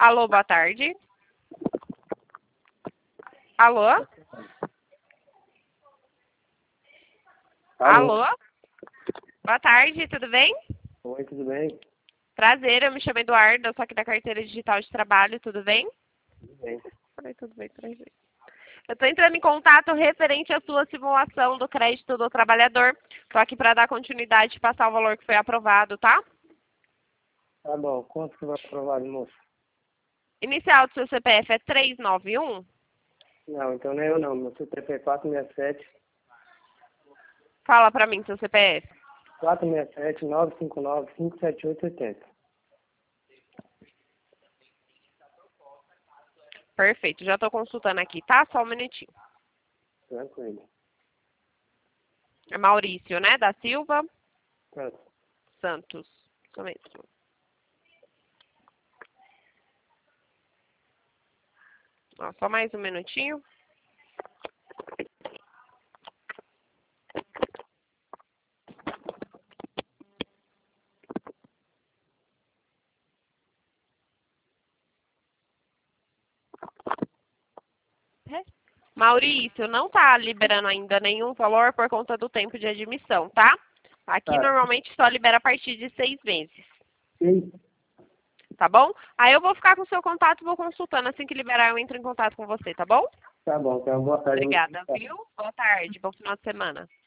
Alô, boa tarde. Alô? Alô? Boa tarde, tudo bem? Oi, tudo bem? Prazer, eu me chamo Eduardo, eu sou aqui da Carteira Digital de Trabalho, tudo bem? Tudo bem. Falei, tudo bem, prazer. Eu estou entrando em contato referente à sua simulação do crédito do trabalhador. Estou aqui para dar continuidade e passar o valor que foi aprovado, tá? Tá bom, quanto que vai aprovar, moço? Inicial do seu CPF é 391. Não, então não é eu não, meu CPF é 467 Fala para mim seu CPF. 467 959 57880. Perfeito, já estou consultando aqui, tá? Só um minutinho. Tranquilo. É Maurício, né? Da Silva Pronto. Santos. Só mesmo. Ó, só mais um minutinho. Maurício, não está liberando ainda nenhum valor por conta do tempo de admissão, tá? Aqui Tá. normalmente só libera a partir de 6 meses, Sim. tá bom? Aí eu vou ficar com o seu contato e vou consultando. Assim que liberar, eu entro em contato com você, tá bom? Tá bom, então boa tarde. Obrigada, viu? Boa tarde, bom final de semana.